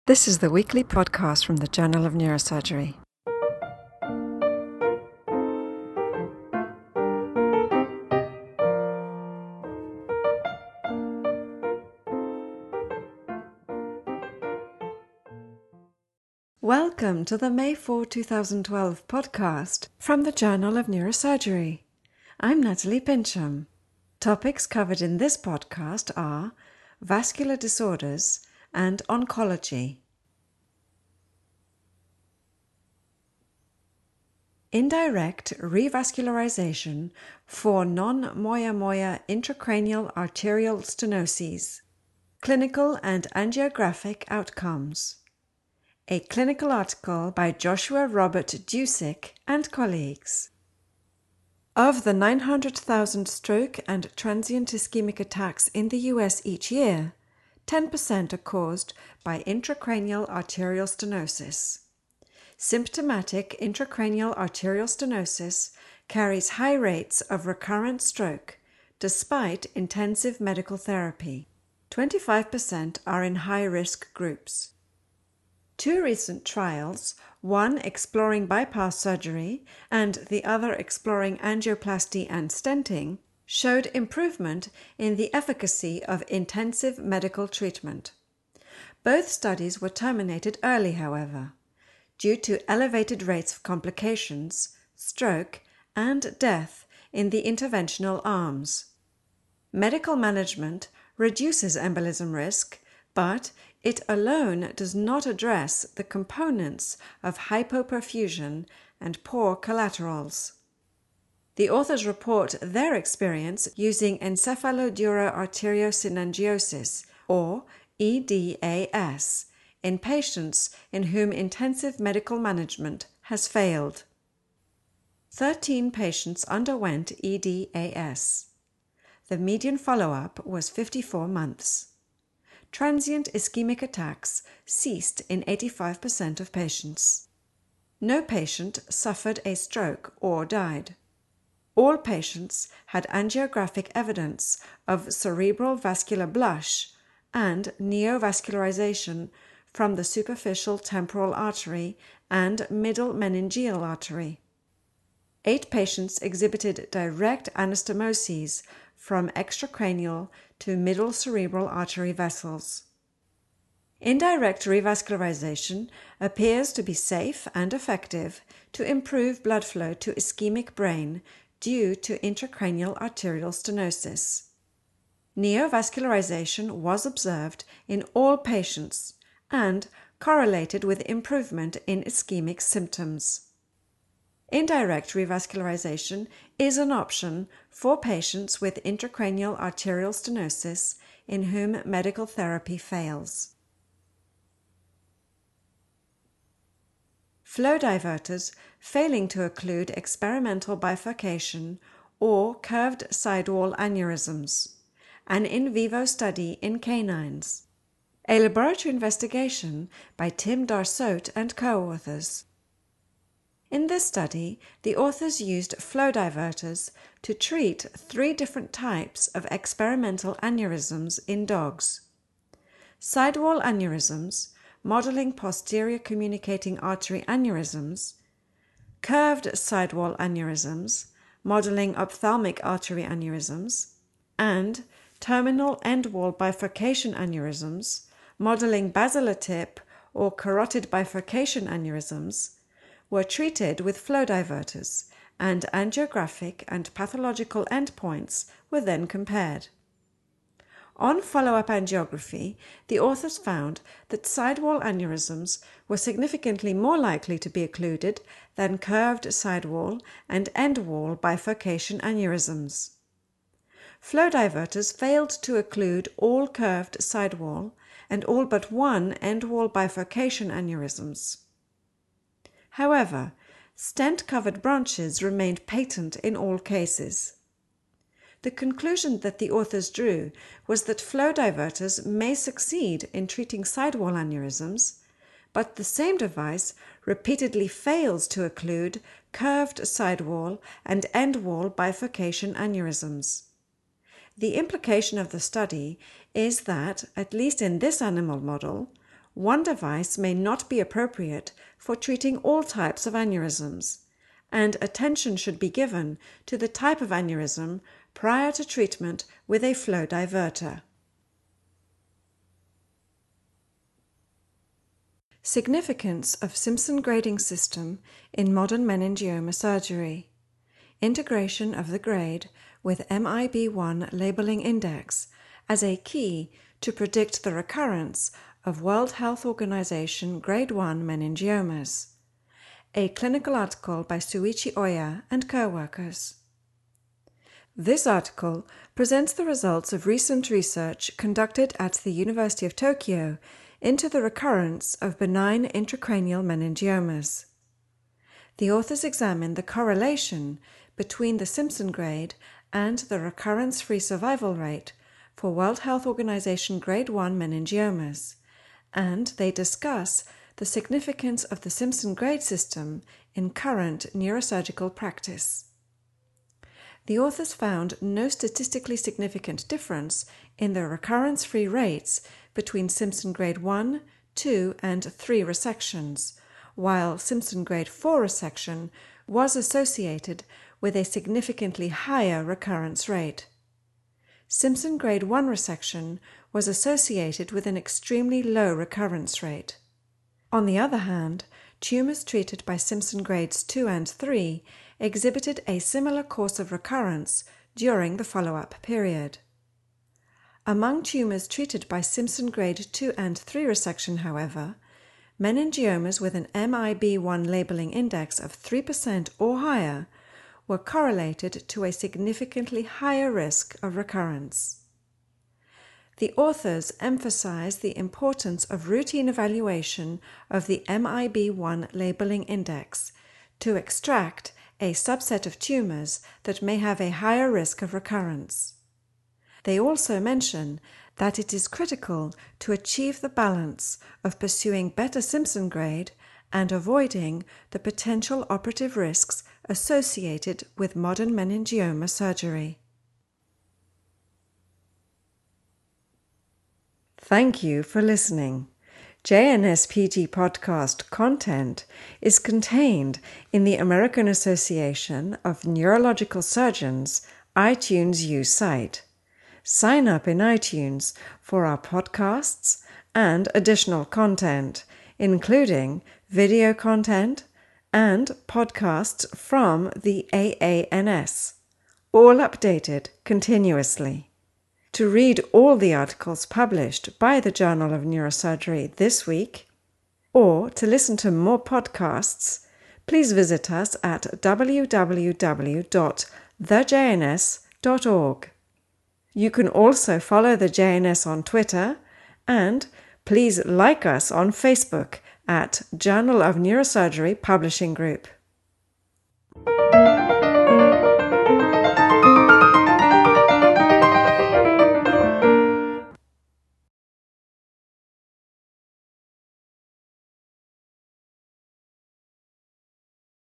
This is the weekly podcast from the Journal of Neurosurgery. Welcome to the May 4, 2012 podcast from the Journal of Neurosurgery. I'm Natalie Pincham. Topics covered in this podcast are vascular disorders and oncology. Indirect revascularization for non-moya-moya intracranial arterial stenoses. Clinical and angiographic outcomes. A clinical article by Joshua Robert Dusick and colleagues. Of the 900,000 stroke and transient ischemic attacks in the US each year, 10% are caused by intracranial arterial stenosis. Symptomatic intracranial arterial stenosis carries high rates of recurrent stroke despite intensive medical therapy. 25% are in high-risk groups. Two recent trials, one exploring bypass surgery and the other exploring angioplasty and stenting, showed improvement in the efficacy of intensive medical treatment. Both studies were terminated early, however, due to elevated rates of complications, stroke, and death in the interventional arms. Medical management reduces embolism risk, but it alone does not address the components of hypoperfusion and poor collaterals. The authors report their experience using encephalodura-arteriosynangiosis, or EDAS, in patients in whom intensive medical management has failed. 13 patients underwent EDAS. The median follow-up was 54 months. Transient ischemic attacks ceased in 85% of patients. No patient suffered a stroke or died. All patients had angiographic evidence of cerebral vascular blush and neovascularization from the superficial temporal artery and middle meningeal artery. 8 patients exhibited direct anastomoses from extracranial to middle cerebral artery vessels. Indirect revascularization appears to be safe and effective to improve blood flow to ischemic brain due to intracranial arterial stenosis. Neovascularization was observed in all patients and correlated with improvement in ischemic symptoms. Indirect revascularization is an option for patients with intracranial arterial stenosis in whom medical therapy fails. Flow diverters failing to occlude experimental bifurcation or curved sidewall aneurysms. An in vivo study in canines. A laboratory investigation by Tim Darsote and co-authors. In this study, the authors used flow diverters to treat 3 different types of experimental aneurysms in dogs. Sidewall aneurysms, modeling posterior communicating artery aneurysms, curved sidewall aneurysms, modeling ophthalmic artery aneurysms, and terminal end wall bifurcation aneurysms, modeling basilar tip or carotid bifurcation aneurysms, were treated with flow diverters, and angiographic and pathological endpoints were then compared. On follow-up angiography, the authors found that sidewall aneurysms were significantly more likely to be occluded than curved sidewall and end wall bifurcation aneurysms. Flow diverters failed to occlude all curved sidewall and all but one end wall bifurcation aneurysms. However, stent-covered branches remained patent in all cases. The conclusion that the authors drew was that flow diverters may succeed in treating sidewall aneurysms, but the same device repeatedly fails to occlude curved sidewall and end wall bifurcation aneurysms. The implication of the study is that, at least in this animal model, one device may not be appropriate for treating all types of aneurysms, and attention should be given to the type of aneurysm prior to treatment with a flow diverter. Significance of Simpson grading system in modern meningioma surgery. Integration of the grade with MIB1 labeling index as a key to predict the recurrence of World Health Organization Grade 1 meningiomas. A clinical article by Suichi Oya and co-workers. This article presents the results of recent research conducted at the University of Tokyo into the recurrence of benign intracranial meningiomas. The authors examined the correlation between the Simpson grade and the recurrence-free survival rate for World Health Organization Grade 1 meningiomas, and they discuss the significance of the Simpson grade system in current neurosurgical practice. The authors found no statistically significant difference in the recurrence-free rates between Simpson grade 1, 2, and 3 resections, while Simpson grade 4 resection was associated with a significantly higher recurrence rate. Simpson grade 1 resection was associated with an extremely low recurrence rate. On the other hand, tumors treated by Simpson grades 2 and 3 exhibited a similar course of recurrence during the follow-up period. Among tumors treated by Simpson grade 2 and 3 resection, however, meningiomas with an MIB1 labeling index of 3% or higher were correlated to a significantly higher risk of recurrence. The authors emphasize the importance of routine evaluation of the MIB1 labeling index to extract a subset of tumors that may have a higher risk of recurrence. They also mention that it is critical to achieve the balance of pursuing better Simpson grade and avoiding the potential operative risks associated with modern meningioma surgery. Thank you for listening. JNSPT podcast content is contained in the American Association of Neurological Surgeons iTunes U site. Sign up in iTunes for our podcasts and additional content, including video content and podcasts from the AANS, all updated continuously. To read all the articles published by the Journal of Neurosurgery this week, or to listen to more podcasts, please visit us at www.thejns.org. You can also follow the JNS on Twitter, and please like us on Facebook at Journal of Neurosurgery Publishing Group.